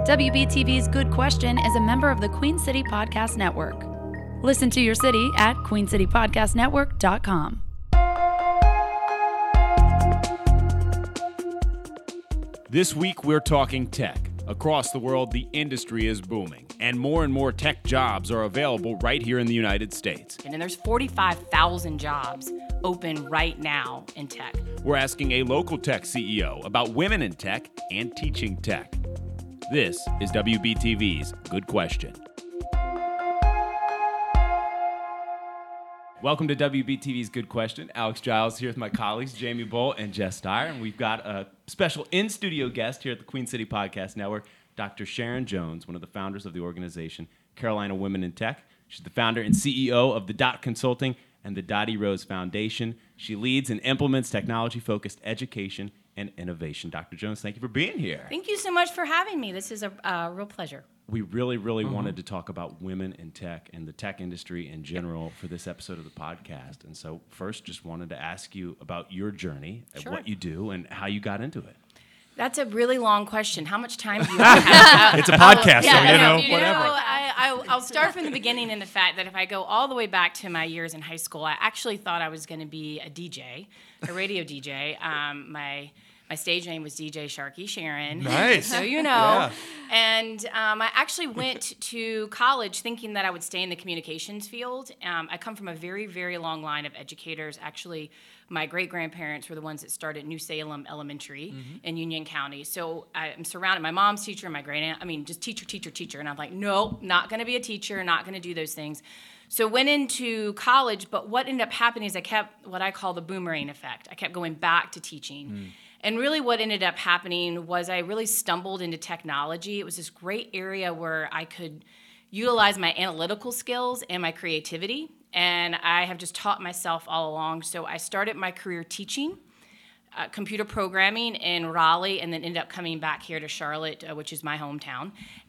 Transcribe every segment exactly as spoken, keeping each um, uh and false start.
W B T V's Good Question is a member of the Queen City Podcast Network. Listen to your city at queen city podcast network dot com. This week, we're talking tech. Across the world, the industry is booming, and more and more tech jobs are available right here in the United States. And there's forty-five thousand jobs open right now in tech. We're asking a local tech C E O about women in tech and teaching tech. This is W B T V's Good Question. Welcome to W B T V's Good Question. Alex Giles here with my colleagues, Jamie Bolt and Jess Dyer, and we've got a special in-studio guest here at the Queen City Podcast Network, Doctor Sharon Jones, one of the founders of the organization Carolina Women in Tech. She's the founder and C E O of the Dot Consulting and the Dottie Rose Foundation. She leads and implements technology-focused education and innovation. Doctor Jones, thank you for being here. Thank you so much for having me. This is a uh, real pleasure. We really, really mm-hmm. wanted to talk about women in tech and the tech industry in general for this episode of the podcast. And so first, just wanted to ask you about your journey, Sure. what you do, and how you got into it. That's a really long question. How much time do you have? It's a podcast, yeah, so you know, you whatever. Know, I, I, I'll start from the beginning in the fact that if I go all the way back to my years in high school, I actually thought I was going to be a D J, a radio D J. Um, my My stage name was D J Sharky Sharon. Nice. So you know. Yeah. And um, I actually went to college thinking that I would stay in the communications field. Um, I come from a very, very long line of educators. Actually, my great-grandparents were the ones that started New Salem Elementary mm-hmm. in Union County. So I'm surrounded. My mom's teacher, my great-aunt, I mean, just teacher, teacher, teacher. And I'm like, no, not going to be a teacher, not going to do those things. So went into college, but what ended up happening is I kept what I call the boomerang effect. I kept going back to teaching. Mm. And really what ended up happening was I really stumbled into technology. It was this great area where I could utilize my analytical skills and my creativity. And I have just taught myself all along. So I started my career teaching uh, computer programming in Raleigh and then ended up coming back here to Charlotte, uh, which is my hometown,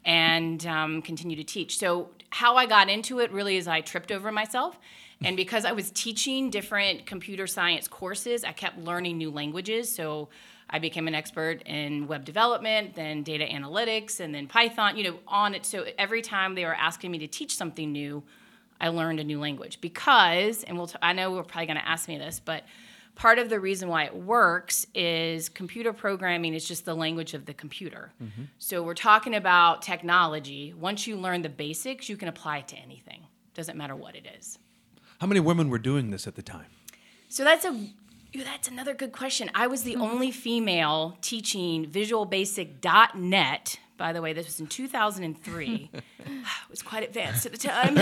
and um, continue to teach. So how I got into it really is I tripped over myself. And because I was teaching different computer science courses, I kept learning new languages. So I became an expert in web development, then data analytics, and then Python, you know, on it. So every time they were asking me to teach something new, I learned a new language. Because, and we'll t- I know we're probably going to ask me this, but part of the reason why it works is computer programming is just the language of the computer. Mm-hmm. So we're talking about technology. Once you learn the basics, you can apply it to anything. Doesn't matter what it is. How many women were doing this at the time? So that's a that's another good question. I was the mm-hmm. only female teaching Visual Basic dot net. By the way, this was in two thousand three. It was quite advanced at the time.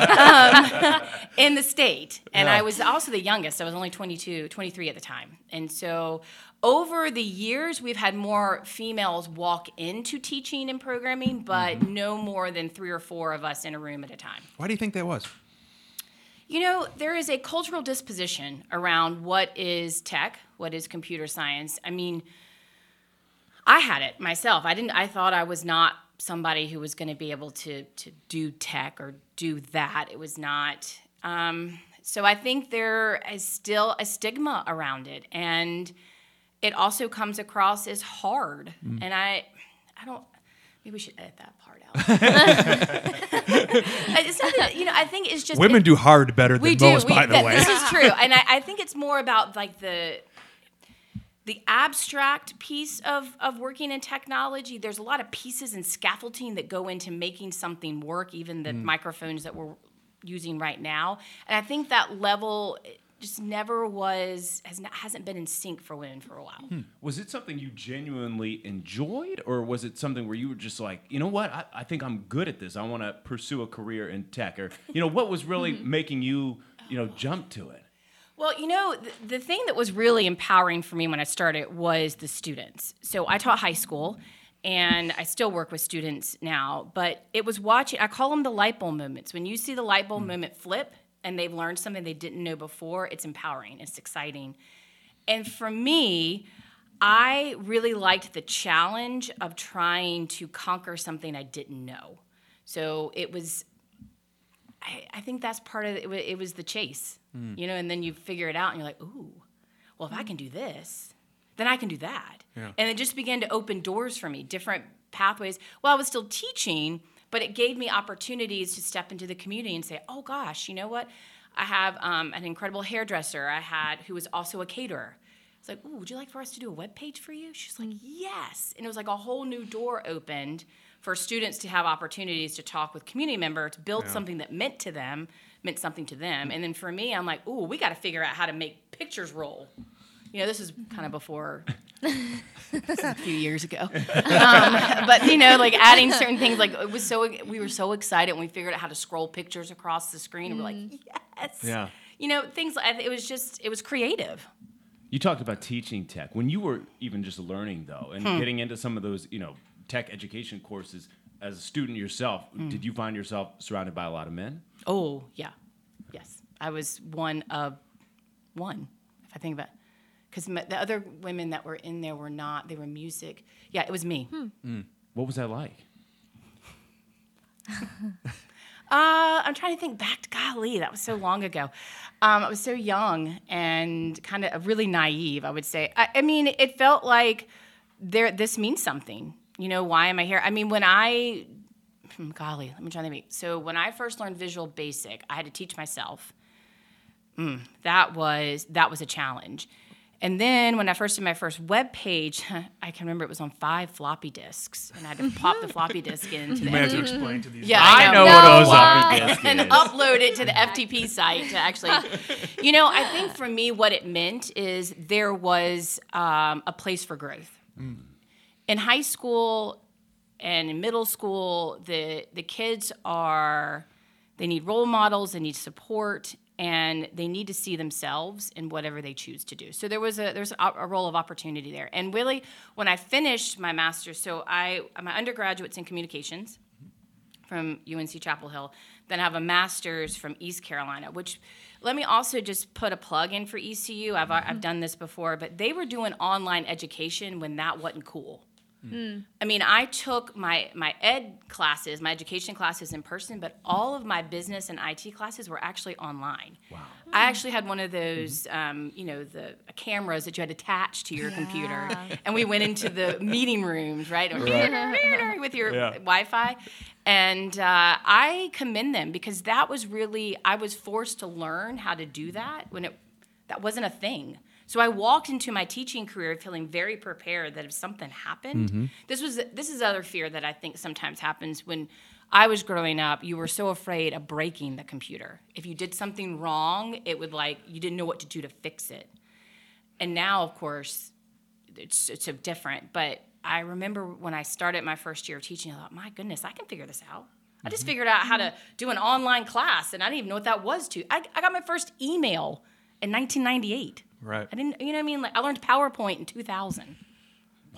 um, in the state. And yeah. I was also the youngest. I was only twenty-two, twenty-three at the time. And so over the years, we've had more females walk into teaching and programming, but mm-hmm. no more than three or four of us in a room at a time. Why do you think that was? You know, there is a cultural disposition around what is tech, what is computer science. I mean, I had it myself. I didn't. I thought I was not somebody who was going to be able to to do tech or do that. It was not. Um, so I think there is still a stigma around it, and it also comes across as hard. Mm. And I, I don't. Maybe we should edit that part out. It's not that, you know, I think it's just women it, do hard better than most, we, by the that, way. This is true, and I, I think it's more about like the the abstract piece of of working in technology. There's a lot of pieces and scaffolding that go into making something work, even the mm. microphones that we're using right now. And I think that level just never was, has not, hasn't been in sync for women for a while. Hmm. Was it something you genuinely enjoyed, or was it something where you were just like, you know what, I, I think I'm good at this. I want to pursue a career in tech, or, you know, what was really making you, you know, jump to it? Well, you know, the, the thing that was really empowering for me when I started was the students. So I taught high school, and I still work with students now, but it was watching, I call them the light bulb moments. When you see the light bulb mm. moment flip, and they've learned something they didn't know before, it's empowering, it's exciting. And for me, I really liked the challenge of trying to conquer something I didn't know. So it was, I, I think that's part of it, it was the chase, mm. you know, and then you figure it out and you're like, ooh, well, if I can do this, then I can do that. Yeah. And it just began to open doors for me, different pathways. Well, I was still teaching, but it gave me opportunities to step into the community and say, oh gosh, you know what? I have um, an incredible hairdresser I had who was also a caterer. It's like, ooh, would you like for us to do a web page for you? She's like, yes. And it was like a whole new door opened for students to have opportunities to talk with community members, build yeah. something that meant to them, meant something to them. And then for me, I'm like, ooh, we got to figure out how to make pictures roll. You know, this is kind of before, this is a few years ago. Um, but, you know, like adding certain things, like it was so, we were so excited when we figured out how to scroll pictures across the screen. And we're like, yes. Yeah. You know, things like, it was just, it was creative. You talked about teaching tech. When you were even just learning, though, and hmm. getting into some of those, you know, tech education courses as a student yourself, mm. did you find yourself surrounded by a lot of men? Oh, yeah. Yes. I was one of one, if I think about it. Because the other women that were in there were not, they were music. Yeah, it was me. Hmm. Mm. What was that like? uh, I'm trying to think back to, golly, that was so long ago. Um, I was so young and kind of really naive, I would say. I, I mean, it felt like there. This means something. You know, why am I here? I mean, when I, golly, let me try to think. So when I first learned Visual Basic, I had to teach myself. Mm, that was that was a challenge. And then when I first did my first web page, I can remember it was on five floppy disks, and I had to pop the floppy disk into you the may have to explain to these. Yeah, I know, I know what no, a floppy disk and is. upload it to the F T P site to actually, you know, I think for me what it meant is there was um, a place for growth. Mm. In high school and in middle school, the the kids are, they need role models, they need support, and they need to see themselves in whatever they choose to do. So there was a there's a, a role of opportunity there. And really, when I finished my master's, so I my undergraduate's in communications from U N C Chapel Hill, then I have a master's from East Carolina, which let me also just put a plug in for E C U. I've I've done this before, but they were doing online education when that wasn't cool. Mm. I mean, I took my, my ed classes, my education classes in person, but all of my business and I T classes were actually online. Wow. I actually had one of those, mm-hmm. um, you know, the cameras that you had attached to your yeah. computer, and we went into the meeting rooms, right, right. with your yeah. Wi-Fi, and uh, I commend them because that was really, I was forced to learn how to do that when it that wasn't a thing. So I walked into my teaching career feeling very prepared that if something happened, mm-hmm. this was this is other fear that I think sometimes happens when I was growing up. You were so afraid of breaking the computer. If you did something wrong, it would like you didn't know what to do to fix it. And now, of course, it's it's so different. But I remember when I started my first year of teaching, I thought, my goodness, I can figure this out. I just mm-hmm. figured out how to do an online class, and I didn't even know what that was. To I, I got my first email in nineteen ninety-eight. Right. I didn't, you know what I mean? Like I learned PowerPoint in two thousand. Wow.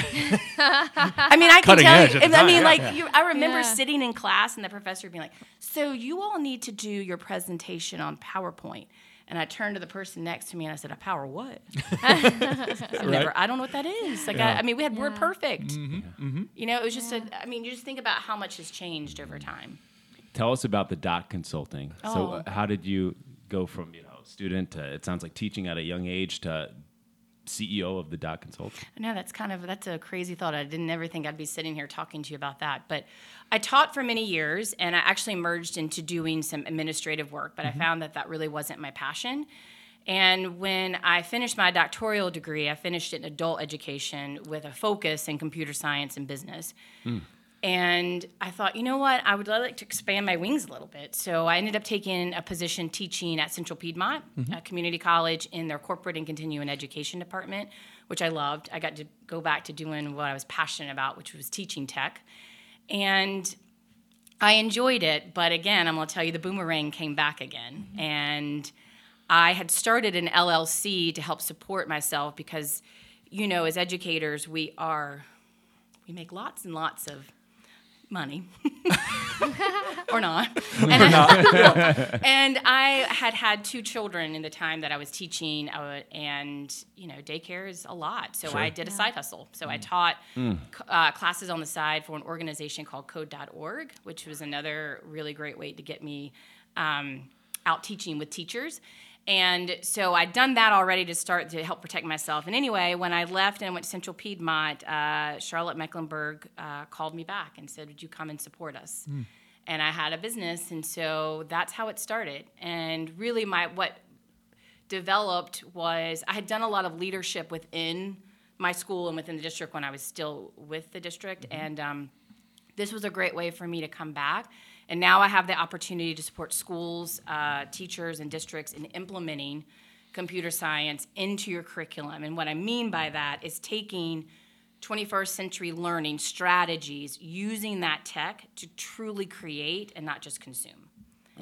I mean, I can Cutting tell edge you, at the I time, mean, yeah. like, Yeah. you, I remember Yeah. sitting in class and the professor being like, so you all need to do your presentation on PowerPoint. And I turned to the person next to me and I said, a power what? I've never, I don't know what that is. Like, Yeah. I, I mean, we had Yeah. Word Perfect. Mm-hmm. Mm-hmm. You know, it was just a, I mean, you just think about how much has changed over time. Tell us about the Dot Consulting. Oh. So uh, how did you go from, you know, student to, it sounds like teaching at a young age, to C E O of the Dot Consulting? No, that's kind of, that's a crazy thought. I didn't ever think I'd be sitting here talking to you about that. But I taught for many years, and I actually merged into doing some administrative work, but mm-hmm. I found that that really wasn't my passion. And when I finished my doctoral degree, I finished it in adult education with a focus in computer science and business. Mm. And I thought, you know what, I would like to expand my wings a little bit. So I ended up taking a position teaching at Central Piedmont mm-hmm. uh, Community College in their corporate and continuing education department, which I loved. I got to go back to doing what I was passionate about, which was teaching tech. And I enjoyed it, but again, I'm going to tell you, the boomerang came back again. Mm-hmm. And I had started an L L C to help support myself because, you know, as educators, we are, we make lots and lots of money or not. And, or not. I, and I had had two children in the time that I was teaching, uh, and you know, daycare is a lot. So Sure. I did a Yeah. side hustle. So mm. I taught mm. uh, classes on the side for an organization called code dot org, which was another really great way to get me um, out teaching with teachers. And so I'd done that already to start to help protect myself. And anyway, when I left and went to Central Piedmont, uh, Charlotte Mecklenburg uh, called me back and said, would you come and support us? Mm. And I had a business, and so that's how it started. And really my what developed was I had done a lot of leadership within my school and within the district when I was still with the district. Mm-hmm. And um, this was a great way for me to come back. And now I have the opportunity to support schools, uh, teachers, and districts in implementing computer science into your curriculum. And what I mean by that is taking twenty-first century learning strategies, using that tech to truly create and not just consume.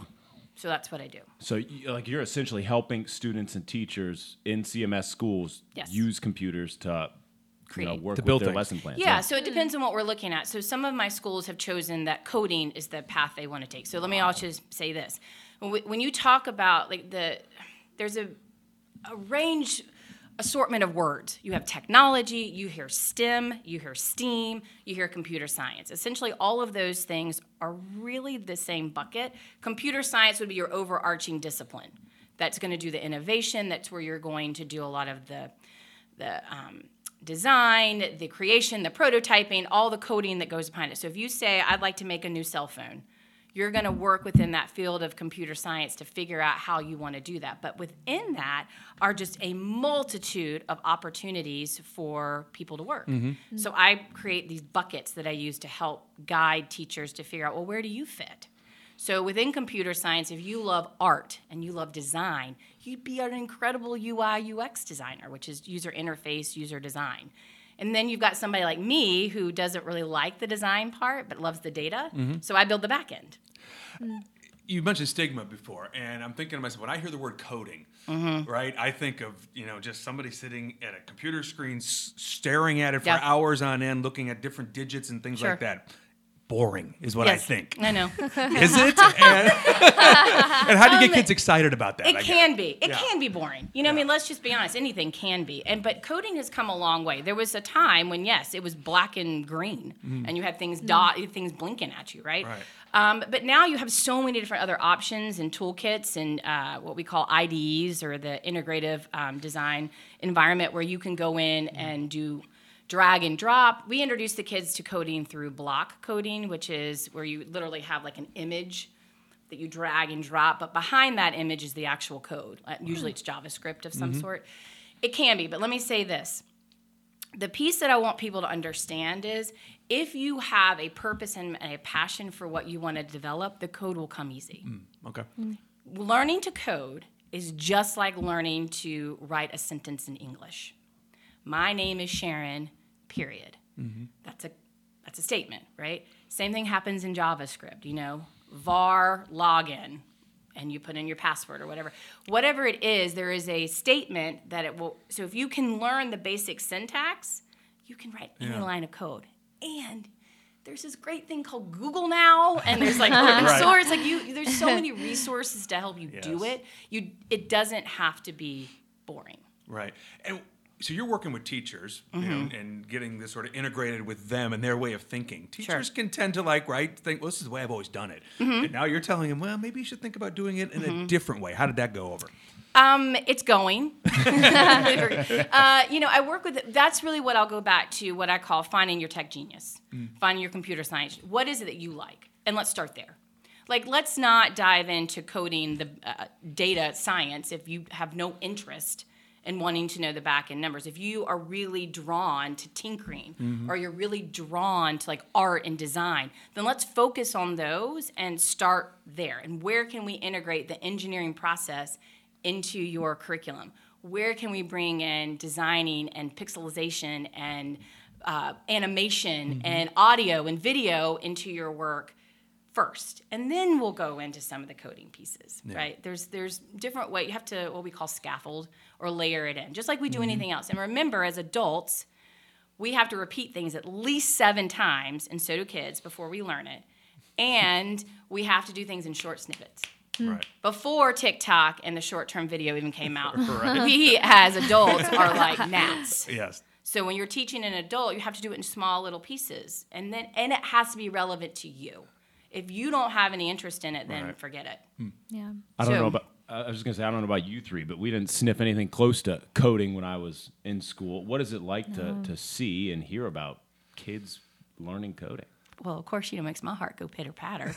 So that's what I do. So you- like you're essentially helping students and teachers in C M S schools Yes. use computers to you know, Create. work To with build their things. lesson plans. Yeah, so it depends on what we're looking at. So some of my schools have chosen that coding is the path they want to take. So let me also just say this. When, we, when you talk about like the, there's a, a range, assortment of words. You have technology, you hear STEM, you hear STEAM, you hear computer science. Essentially all of those things are really the same bucket. Computer science would be your overarching discipline. That's going to do the innovation. That's where you're going to do a lot of the, the um, design, the creation, the prototyping, all the coding that goes behind it. So if you say, I'd like to make a new cell phone, you're going to work within that field of computer science to figure out how you want to do that. But within that are just a multitude of opportunities for people to work. Mm-hmm. So I create these buckets that I use to help guide teachers to figure out, well, where do you fit? So within computer science, if you love art and you love design, you'd be an incredible U I U X designer, which is user interface, user design. And then you've got somebody like me who doesn't really like the design part but loves the data, mm-hmm. so I build the back end. You mentioned stigma before, and I'm thinking to myself, when I hear the word coding, mm-hmm. right, I think of, you know, just somebody sitting at a computer screen s- staring at it for Yep. hours on end, looking at different digits and things Sure. like that. Boring is what Yes, I think. I know. Is it? And, and how do you get kids excited about that? It I can guess? be. It Yeah. can be boring. You know, what I mean, let's just be honest. Anything can be. And but coding has come a long way. There was a time when yes, it was black and green, mm. and you had things dot, things blinking at you, right? Right. Um, but now you have so many different other options and toolkits and uh, what we call I D Es or the integrative um, design environment where you can go in mm. and do drag and drop. We introduce the kids to coding through block coding, which is where you literally have like an image that you drag and drop, but behind that image is the actual code. Uh, usually it's JavaScript of some mm-hmm. sort. It can be, but let me say this. The piece that I want people to understand is if you have a purpose and a passion for what you want to develop, the code will come easy. Mm, okay. Mm. Learning to code is just like learning to write a sentence in English. My name is Sharon, period. Mm-hmm. That's a that's a statement, right? Same thing happens in JavaScript, you know, var login, and you put in your password or whatever. Whatever it is, there is a statement that it will, so if you can learn the basic syntax, you can write any Yeah. line of code. And there's this great thing called Google now, and there's like open right. source, like you, there's so many resources to help you yes. do it. You, it doesn't have to be boring. Right. And so you're working with teachers Mm-hmm. you know, and getting this sort of integrated with them and their way of thinking. Teachers Sure. can tend to like, right, think, well, this is the way I've always done it. Mm-hmm. And now you're telling them, well, maybe you should think about doing it in Mm-hmm. a different way. How did that go over? Um, it's going. uh, you know, I work with, that's really what I'll go back to, what I call finding your tech genius, mm. finding your computer science. What is it that you like? And let's start there. Like, let's not dive into coding the uh, data science if you have no interest in wanting to know the back end numbers. If you are really drawn to tinkering mm-hmm. or you're really drawn to like art and design, then let's focus on those and start there. And where can we integrate the engineering process into your curriculum? Where can we bring in designing and pixelization and uh, animation mm-hmm. and audio and video into your work first? And then we'll go into some of the coding pieces, yeah. right? There's there's different ways. You have to, what we call scaffold or layer it in, just like we do mm-hmm. anything else. And remember, as adults, we have to repeat things at least seven times, and so do kids, before we learn it. And we have to do things in short snippets. Right. Before TikTok and the short-term video even came out, right. we as adults are like gnats. Yes. So when you're teaching an adult, you have to do it in small little pieces, and then and it has to be relevant to you. If you don't have any interest in it, then right. forget it. Yeah. I don't so, know about I was just going to say, I don't know about you three, but we didn't sniff anything close to coding when I was in school. What is it like no. to, to see and hear about kids learning coding? Well, of course, you know, it makes my heart go pitter-patter.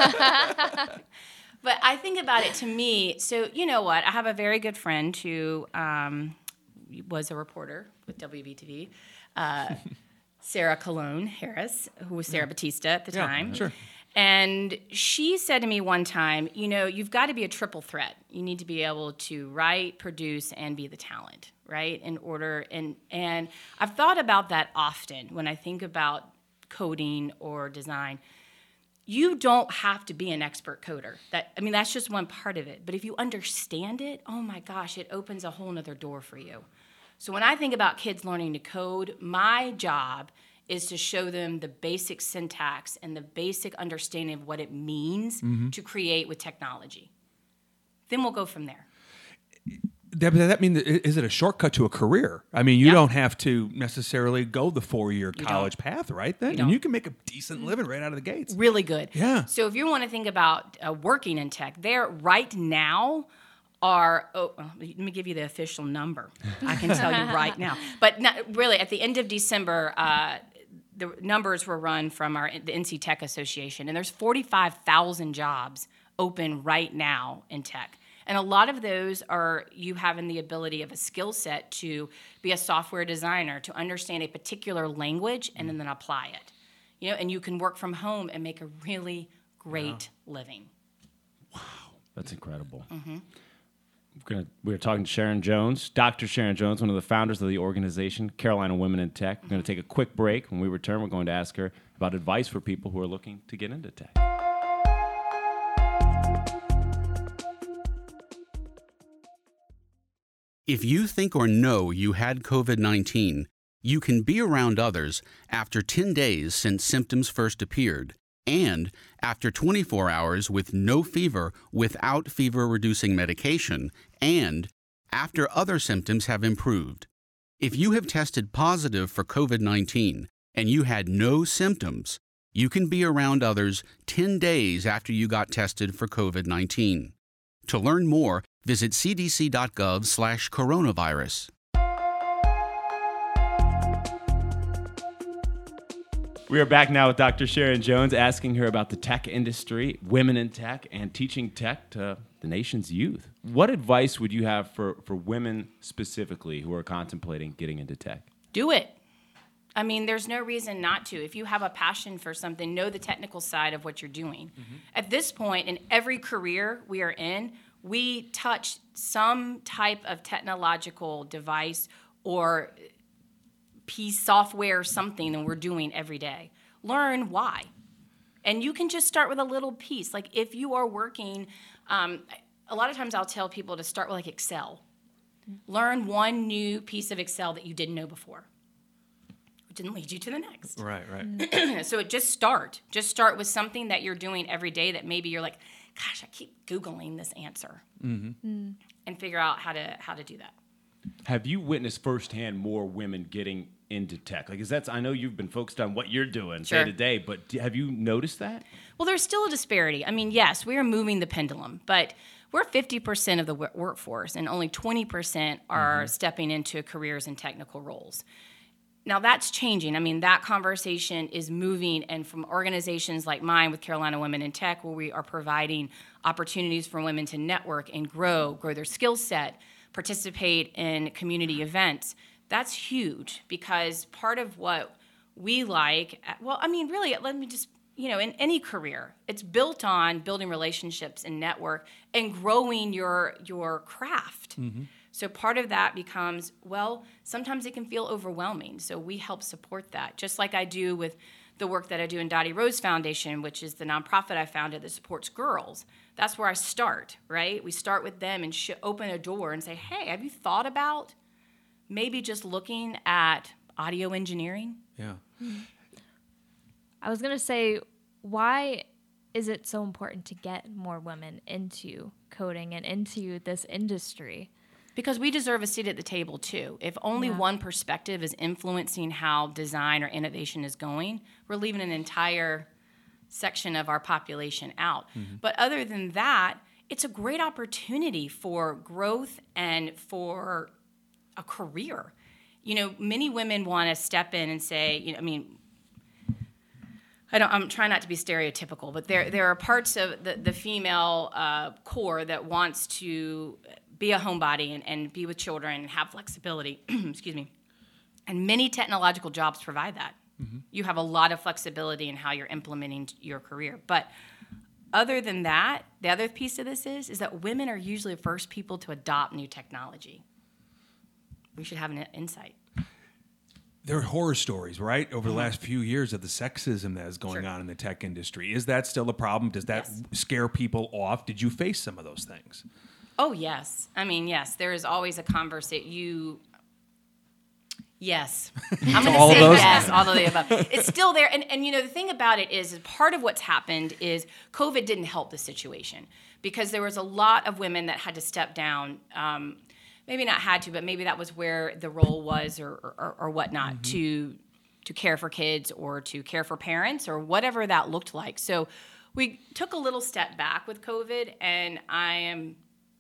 But I think about it to me, so you know what? I have a very good friend who um, was a reporter with W B T V, uh, Sarah Colon Harris, who was Sarah Batista at the yeah, time. Sure. And she said to me one time, you know, you've got to be a triple threat. You need to be able to write, produce, and be the talent, right? In order, and and I've thought about that often when I think about coding or design. You don't have to be an expert coder. That I mean, that's just one part of it. But if you understand it, oh my gosh, it opens a whole nother door for you. So when I think about kids learning to code, my job is to show them the basic syntax and the basic understanding of what it means mm-hmm. to create with technology. Then we'll go from there. That, does that mean, that, is it a shortcut to a career? I mean, you yeah. don't have to necessarily go the four-year you college don't. path, right? Then, you and you can make a decent living right out of the gates. Really good. Yeah. So if you want to think about uh, working in tech, there right now are, oh, let me give you the official number. I can tell you right now. But not, really, at the end of December, uh, the numbers were run from our the N C Tech Association, and there's forty-five thousand jobs open right now in tech. And a lot of those are you having the ability of a skill set to be a software designer, to understand a particular language and then apply it. You know, and you can work from home and make a really great yeah. living. Wow, that's incredible. Mm-hmm. We're, gonna, we're talking to Sharon Jones, Doctor Sharon Jones, one of the founders of the organization, Carolina Women in Tech. We're going to take a quick break. When we return, we're going to ask her about advice for people who are looking to get into tech. If you think or know you had COVID nineteen, you can be around others after ten days since symptoms first appeared, and after twenty-four hours with no fever without fever-reducing medication, and after other symptoms have improved. If you have tested positive for COVID nineteen and you had no symptoms, you can be around others ten days after you got tested for COVID nineteen. To learn more, visit c d c dot gov slash coronavirus. We are back now with Doctor Sharon Jones, asking her about the tech industry, women in tech, and teaching tech to the nation's youth. What advice would you have for, for women specifically who are contemplating getting into tech? Do it. I mean, there's no reason not to. If you have a passion for something, know the technical side of what you're doing. Mm-hmm. At this point, in every career we are in, we touch some type of technological device or piece, software, something that we're doing every day. Learn why. And you can just start with a little piece. Like if you are working, um, a lot of times I'll tell people to start with like Excel. Learn one new piece of Excel that you didn't know before. It didn't lead you to the next. Right, right. So it just start. Just start with something that you're doing every day that maybe you're like, gosh, I keep Googling this answer. Mm-hmm. Mm. And figure out how to how to do that. Have you witnessed firsthand more women getting into tech? Like, is that's I know you've been focused on what you're doing sure. day to day, but do, have you noticed that? Well, there's still a disparity. I mean, yes, we are moving the pendulum, but we're fifty percent of the w- workforce, and only twenty percent are mm-hmm. stepping into careers and technical roles. Now, that's changing. I mean, that conversation is moving, and from organizations like mine with Carolina Women in Tech, where we are providing opportunities for women to network and grow, grow their skill set, participate in community events, that's huge because part of what we like, well, I mean, really, let me just, you know, in any career, it's built on building relationships and network and growing your your craft. Mm-hmm. So part of that becomes, well, sometimes it can feel overwhelming. So we help support that, just like I do with the work that I do in Dottie Rose Foundation, which is the nonprofit I founded that supports girls. That's where I start, right? We start with them and sh- open a door and say, hey, have you thought about maybe just looking at audio engineering? Yeah. I was going to say, why is it so important to get more women into coding and into this industry? Because we deserve a seat at the table, too. If only yeah. one perspective is influencing how design or innovation is going, we're leaving an entire section of our population out. Mm-hmm. But other than that, it's a great opportunity for growth and for a career. You know, many women want to step in and say, you know, I mean, I don't, I'm trying not to be stereotypical, but there there are parts of the, the female uh, core that wants to be a homebody and, and be with children and have flexibility. Excuse me. And many technological jobs provide that. Mm-hmm. You have a lot of flexibility in how you're implementing your career. But other than that, the other piece of this is, is that women are usually the first people to adopt new technology. We should have an insight. There are horror stories, right, over the last few years of the sexism that is going Sure. on in the tech industry. Is that still a problem? Does that Yes. scare people off? Did you face some of those things? Oh, yes. I mean, yes, there is always a conversation. You, yes. I'm going all to say those? yes, all of the above. It's still there. And, and, you know, the thing about it is, is part of what's happened is COVID didn't help the situation because there was a lot of women that had to step down. Um, maybe not had to, but maybe that was where the role was or, or, or whatnot mm-hmm. to to care for kids or to care for parents or whatever that looked like. So we took a little step back with COVID, and I am,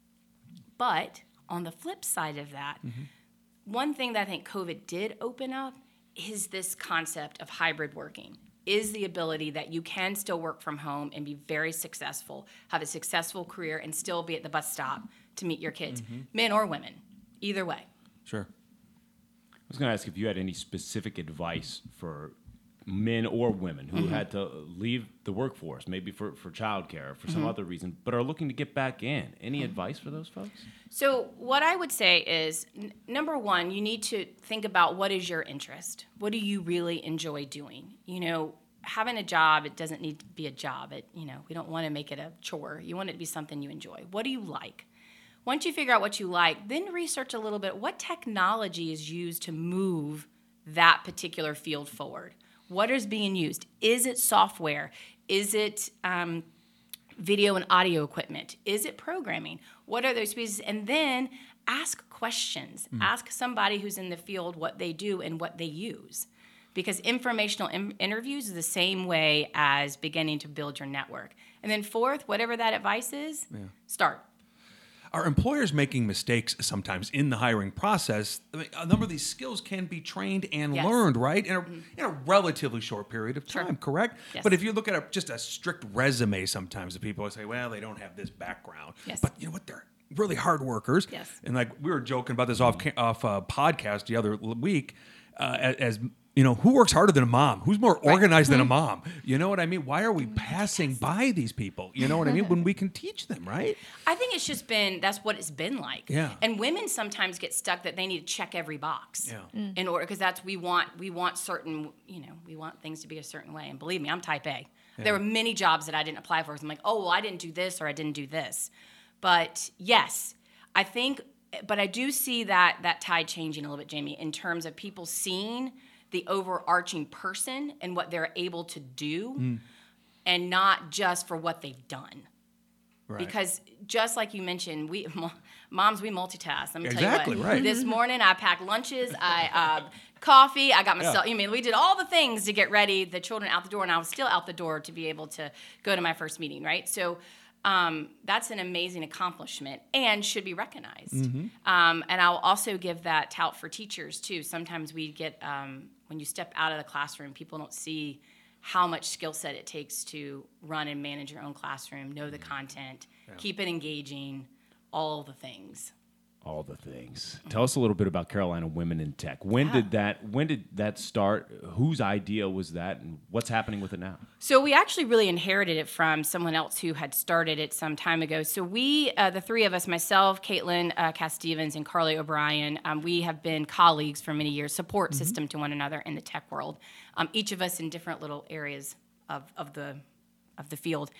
but on the flip side of that, mm-hmm. one thing that I think COVID did open up is this concept of hybrid working, is the ability that you can still work from home and be very successful, have a successful career, and still be at the bus stop to meet your kids, mm-hmm. men or women, either way. Sure. I was going to ask if you had any specific advice for men or women who mm-hmm. had to leave the workforce, maybe for, for childcare or for some mm-hmm. other reason, but are looking to get back in. Any mm-hmm. advice for those folks? So what I would say is, n- number one, you need to think about what is your interest. What do you really enjoy doing? You know, having a job, it doesn't need to be a job. It, you know, we don't want to make it a chore. You want it to be something you enjoy. What do you like? Once you figure out what you like, then research a little bit what technology is used to move that particular field forward. What is being used? Is it software? Is it um, video and audio equipment? Is it programming? What are those pieces? And then ask questions. Mm. Ask somebody who's in the field what they do and what they use. Because informational in- interviews is the same way as beginning to build your network. And then fourth, whatever that advice is, yeah. start. Are employers making mistakes sometimes in the hiring process? I mean, a number of these skills can be trained and yes. learned, right? In a, mm-hmm. in a relatively short period of time, sure. correct? Yes. But if you look at a, just a strict resume sometimes, the people say, well, they don't have this background. Yes. But you know what? They're really hard workers. Yes. And like we were joking about this off, off uh, podcast the other week, uh, as, as you know, who works harder than a mom? Who's more organized right. than a mom? You know what I mean? Why are we passing by these people? You know what I mean? When we can teach them, right? I think it's just been, that's what it's been like. Yeah. And women sometimes get stuck that they need to check every box. Yeah. Mm. In order, because that's, we want, we want certain, you know, we want things to be a certain way. And believe me, I'm type A. Yeah. There were many jobs that I didn't apply for because I'm like, oh, well, I didn't do this or I didn't do this. But yes, I think, but I do see that that tide changing a little bit, Jamie, in terms of people seeing the overarching person and what they're able to do mm. and not just for what they've done. Right. Because just like you mentioned, we moms, we multitask. Let me exactly, tell you what. Right. This morning I packed lunches, I uh, coffee, I got myself, yeah. I mean, we did all the things to get ready, the children out the door, and I was still out the door to be able to go to my first meeting, right? So um, that's an amazing accomplishment and should be recognized. Mm-hmm. Um, and I'll also give that tout for teachers, too. Sometimes we get, um, when you step out of the classroom, people don't see how much skill set it takes to run and manage your own classroom, know the content, yeah. keep it engaging, all the things. All the things. Tell us a little bit about Carolina Women in Tech. When yeah. did that when did that start? Whose idea was that, and what's happening with it now? So we actually really inherited it from someone else who had started it some time ago. So we, uh, the three of us, myself, Caitlin uh, Cass-Stevens, and Carly O'Brien, um, we have been colleagues for many years, support mm-hmm. system to one another in the tech world. Um, each of us in different little areas of, of the of the field.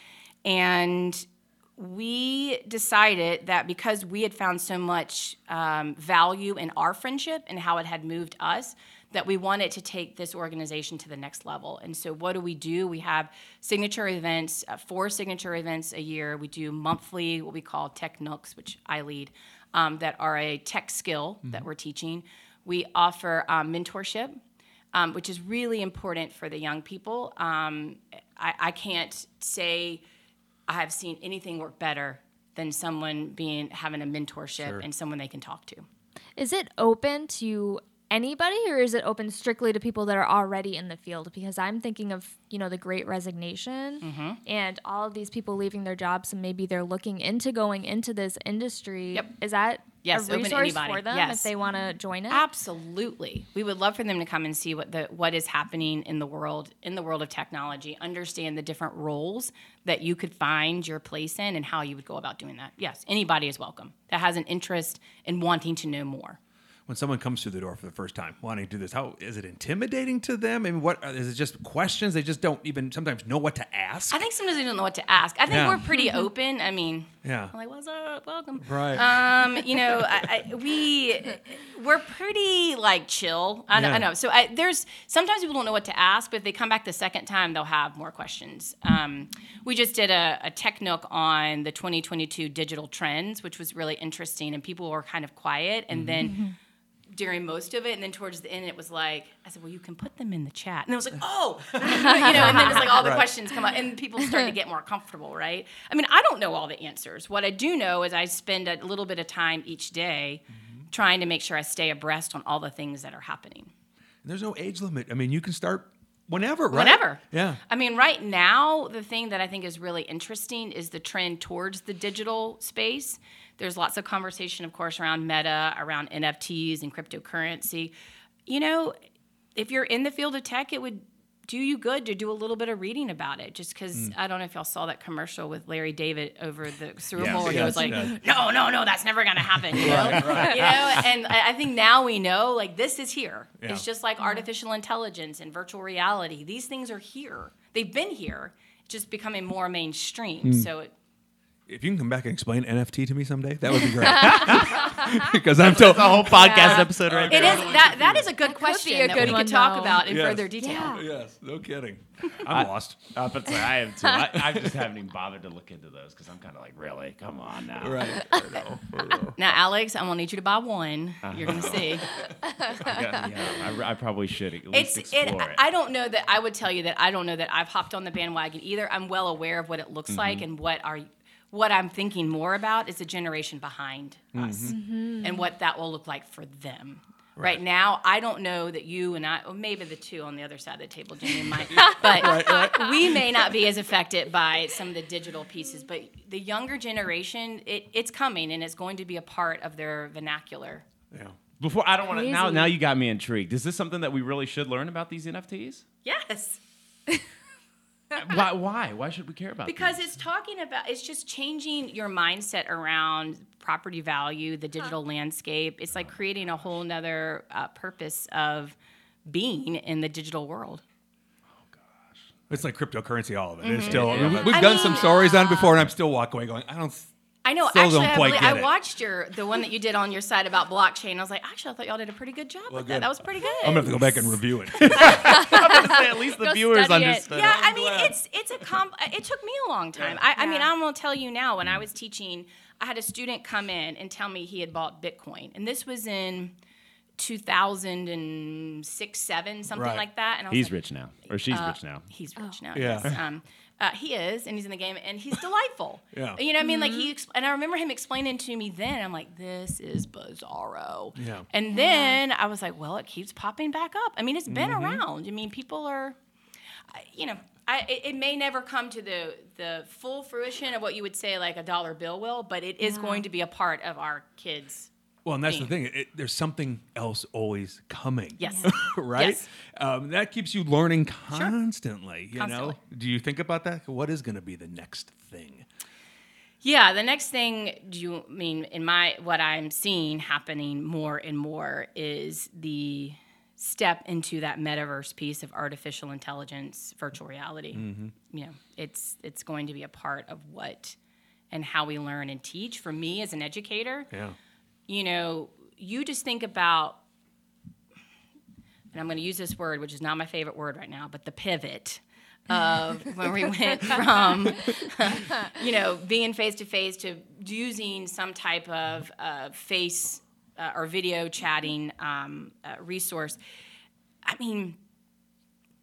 And we decided that because we had found so much um, value in our friendship and how it had moved us, that we wanted to take this organization to the next level. And so what do we do? We have signature events, uh, four signature events a year. We do monthly, what we call Tech Nooks, which I lead, um, that are a tech skill mm-hmm. that we're teaching. We offer um, mentorship, um, which is really important for the young people. Um, I, I can't say I have seen anything work better than someone being having a mentorship Sure. and someone they can talk to. Is it open to anybody, or is it open strictly to people that are already in the field? Because I'm thinking of, you know, the Great Resignation Mm-hmm. and all of these people leaving their jobs, and maybe they're looking into going into this industry. Yep. Is that Yes, a open to resource anybody. for them Yes. if they want to join it? Absolutely. We would love for them to come and see what the what is happening in the world, in the world of technology, understand the different roles that you could find your place in and how you would go about doing that. Yes, anybody is welcome that has an interest in wanting to know more. When someone comes through the door for the first time, wanting to do this, how is it intimidating to them? I mean, what is it? Just questions? They just don't even sometimes know what to ask. I think sometimes they don't know what to ask. I think Yeah. we're pretty open. I mean, Yeah. I'm like, what's up? Welcome. Right. Um, you know, I, I, we we're pretty like chill. I, know, Yeah. I know. So I, there's sometimes people don't know what to ask, but if they come back the second time, they'll have more questions. Um, we just did a, a tech nook on the twenty twenty-two digital trends, which was really interesting, and people were kind of quiet, and then. During most of it, and then towards the end, it was like, I said, well, you can put them in the chat. And I was like, oh, you know, and then it's like all the Right. questions come up, and people start to get more comfortable, right? I mean, I don't know all the answers. What I do know is I spend a little bit of time each day trying to make sure I stay abreast on all the things that are happening. There's no age limit. I mean, you can start whenever, right? Whenever. Yeah. I mean, right now, the thing that I think is really interesting is the trend towards the digital space. There's lots of conversation, of course, around Meta, around N F Ts and cryptocurrency. You know, if you're in the field of tech, it would do you good to do a little bit of reading about it. Just because I don't know if y'all saw that commercial with Larry David over the Super Yes, Bowl, where he yes, was like, yes. "No, no, no, that's never going to happen." You know, you know. And I I think now we know, like, this is here. Yeah. It's just like artificial intelligence and virtual reality. These things are here. They've been here, just becoming more mainstream. So. It, If you can come back and explain N F T to me someday, that would be great. Because I'm told. The whole podcast episode right It there. is that that is a good could question be a that good we one, could talk though. about in Yes. further detail. Yeah. Yes, no kidding. I'm lost. Uh, but sorry, I am too. I, I just haven't even bothered to look into those because I'm kind of like, really? Come on now. Right. Now, Alex, I won't need you to buy one. You're gonna see. Yeah, yeah, I, I probably should at It's least it. explore it. I don't know that I would tell you that I don't know that I've hopped on the bandwagon either. I'm well aware of what it looks like and what are what I'm thinking more about is the generation behind us and what that will look like for them. Right. Now, I don't know that you and I, or maybe the two on the other side of the table, Jamie, might, but we may not be as affected by some of the digital pieces. But the younger generation, it, it's coming, and it's going to be a part of their vernacular. Yeah. Before I don't want to now. Crazy. Now you got me intrigued. Is this something that we really should learn about these N F Ts? Yes. Why? Why? Why should we care about? Because these? it's talking about, it's just changing your mindset around property value, the digital landscape. It's like creating a whole nother uh, purpose of being in the digital world. It's like cryptocurrency, all of it. It's still, we- we've Mm-hmm. I done mean- some stories on it before, and I'm still walking away going, I don't. I know. Still actually, don't I, quite believe, get I it. watched your the one that you did on your site about blockchain. I was like, actually, I thought y'all did a pretty good job with that. good. That was pretty good. I'm gonna have to go back and review it. I'm gonna say at least the Go viewers study it. understood. Yeah, it. I mean, it's it's a comp. It took me a long time. I, I mean, I'm gonna tell you now. When I was teaching, I had a student come in and tell me he had bought Bitcoin, and this was in two thousand six, seven, something Right. like that. And I was He's like, rich now, or she's uh, rich now. He's rich now. Yeah. Yes. Um, uh, he is, and he's in the game, and he's delightful. Yeah. You know what I mean? Like he, exp- and I remember him explaining to me then. I'm like, this is bizarro. Yeah. And then I was like, well, it keeps popping back up. I mean, it's been Mm-hmm. around. I mean, people are, I- you know, I, it, it may never come to the the full fruition of what you would say like a dollar bill will, but it is going to be a part of our kids. Well, and that's the Me. thing. It, there's something else always coming. Yes. right? Yes. Um, that keeps you learning constantly. You Constantly. know? Do you think about that? What is going to be the next thing? Yeah, the next thing, do you mean in my what I'm seeing happening more and more is the step into that metaverse piece of artificial intelligence, virtual reality. You know, it's it's going to be a part of what and how we learn and teach. For me as an educator, Yeah. you know, you just think about, and I'm going to use this word, which is not my favorite word right now, but the pivot of when we went from, you know, being face to face to using some type of uh, face uh, or video chatting um, uh, resource. I mean,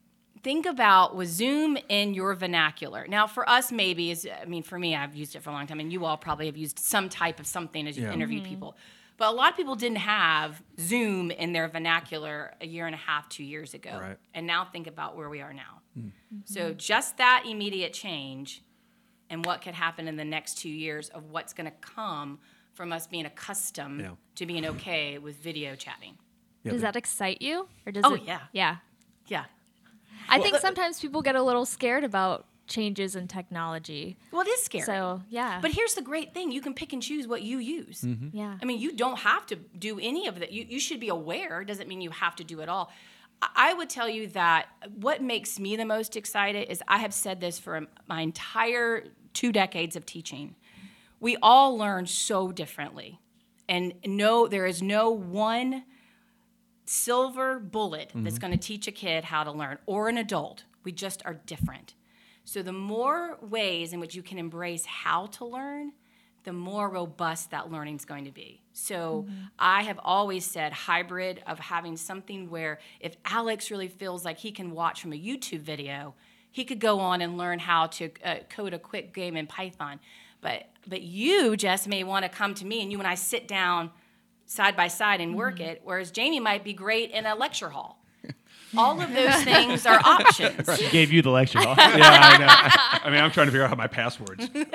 think about was Zoom in your vernacular. Now, for us, maybe is I mean, for me, I've used it for a long time, and you all probably have used some type of something as you Yeah. interview Mm-hmm. people. But a lot of people didn't have Zoom in their vernacular a year and a half, two years ago. Right. And now think about where we are now. Mm-hmm. So just that immediate change and what could happen in the next two years of what's going to come from us being accustomed Yeah. to being okay with video chatting. Yeah, Does the- that excite you? Or does Oh, it? yeah. Yeah. Yeah. I think sometimes people get a little scared about changes in technology. Well, it is scary. So, yeah. But here's the great thing. You can pick and choose what you use. yeah. I mean, you don't have to do any of that. You, you should be aware. Doesn't mean you have to do it all. I I would tell you that what makes me the most excited is I have said this for my entire two decades of teaching. We all learn so differently. And no, there is no one silver bullet that's going to teach a kid how to learn or an adult. We just are different. So the more ways in which you can embrace how to learn, the more robust that learning is going to be. So I have always said hybrid of having something where if Alex really feels like he can watch from a YouTube video, he could go on and learn how to uh, code a quick game in Python. But but you, Jess, may want to come to me and you and I sit down side by side and work it, whereas Jamie might be great in a lecture hall. All of those things are options. She gave you the lecture hall. yeah, I know. I mean, I'm trying to figure out my passwords. But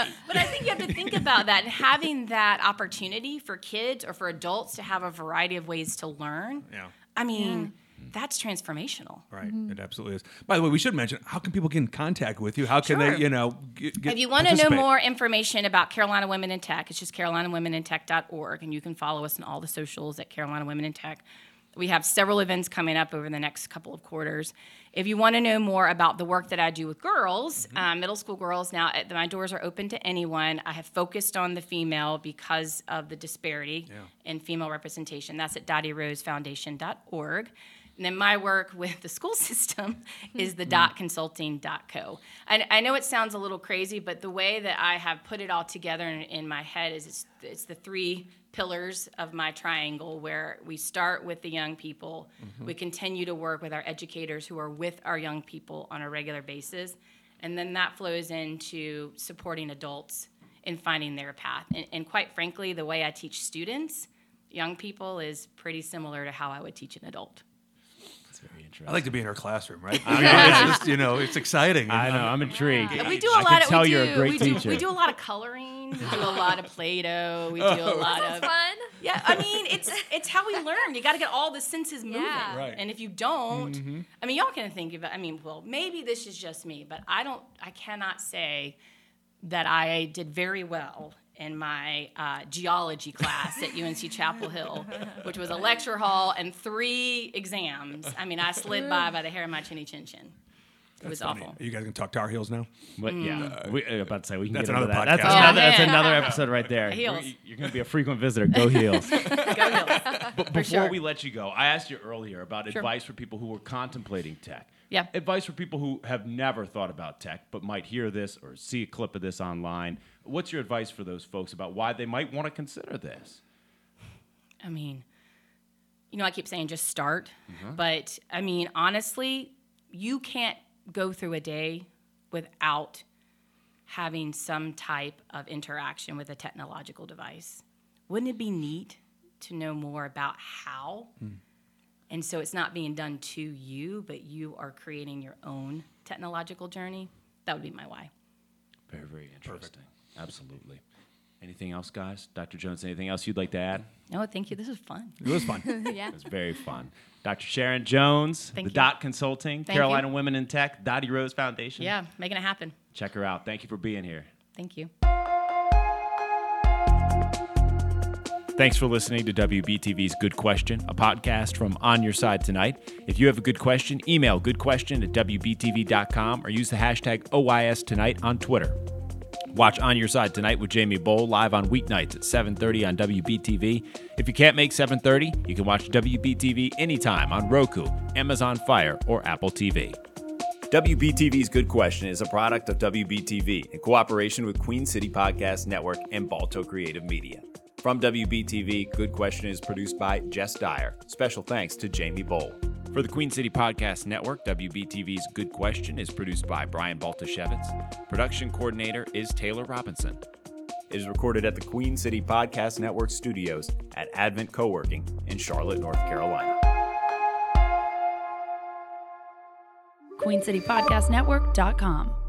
I think you have to think about that and having that opportunity for kids or for adults to have a variety of ways to learn. Yeah. I mean, that's transformational. Right, it absolutely is. By the way, we should mention, how can people get in contact with you? How can Sure. they, you know, get, get If you want to know participate? more information about Carolina Women in Tech, it's just carolina women in tech dot org, and you can follow us on all the socials at Carolina Women in Tech. We have several events coming up over the next couple of quarters. If you want to know more about the work that I do with girls, Mm-hmm. uh, middle school girls, now uh, my doors are open to anyone. I have focused on the female because of the disparity in female representation. That's at dottie rose foundation dot org. And then my work with the school system is the dot consulting dot co. And I know it sounds a little crazy, but the way that I have put it all together in, in my head is it's, it's the three pillars of my triangle where we start with the young people. We continue to work with our educators who are with our young people on a regular basis. And then that flows into supporting adults in finding their path. And, and quite frankly, the way I teach students, young people, is pretty similar to how I would teach an adult. Very interesting. I like to be in her classroom, right? I mean, it's just, you know, it's exciting. I know. I'm intrigued. We do a I lot can of tell we you're do, a great we do, teacher. we do a lot of coloring. We do a lot of Play-Doh. We do a lot of Fun. yeah. I mean, it's it's how we learn. You got to get all the senses moving. Yeah. Right. And if you don't, I mean, y'all can think about. I mean, well, maybe this is just me, but I don't. I cannot say that I did very well in my uh, geology class at U N C Chapel Hill, which was a lecture hall and three exams. I mean, I slid by by the hair of my chinny chin chin. It was Funny. awful. Are you guys going to talk Tar Heels now? But yeah, we, uh, about to say we can That's get into another that. That's podcast. another. Oh, That's man. another episode right there. Heels. You're, you're going to be a frequent visitor. Go Heels. Go Hills. But before sure. we let you go, I asked you earlier about Sure. advice for people who are contemplating tech. Yeah. Advice for people who have never thought about tech but might hear this or see a clip of this online. What's your advice for those folks about why they might want to consider this? I mean, you know, I keep saying just start, but I mean, honestly, you can't go through a day without having some type of interaction with a technological device. Wouldn't it be neat to know more about how? And so it's not being done to you, but you are creating your own technological journey. That would be my why. Very, very interesting. Absolutely. Anything else, guys? Doctor Jones, anything else you'd like to add? No, thank you. This was fun. It was fun. Yeah. It was very fun. Doctor Sharon Jones, Thank the you. Dot Consulting, Thank Carolina you. Women in Tech, Dottie Rose Foundation. Yeah, making it happen. Check her out. Thank you for being here. Thank you. Thanks for listening to W B T V's Good Question, a podcast from On Your Side Tonight. If you have a good question, email goodquestion at W B T V dot com or use the hashtag O Y S Tonight on Twitter. Watch On Your Side Tonight with Jamie Bowl live on weeknights at seven thirty on W B T V. If you can't make seven thirty, you can watch W B T V anytime on Roku, Amazon Fire, or Apple T V. W B T V's Good Question is a product of W B T V in cooperation with Queen City Podcast Network and Balto Creative Media. From W B T V, Good Question is produced by Jess Dyer. Special thanks to Jamie Bowl. For the Queen City Podcast Network, W B T V's Good Question is produced by Brian Baltashevitz. Production coordinator is Taylor Robinson. It is recorded at the Queen City Podcast Network studios at Advent Coworking in Charlotte, North Carolina. queen city podcast network dot com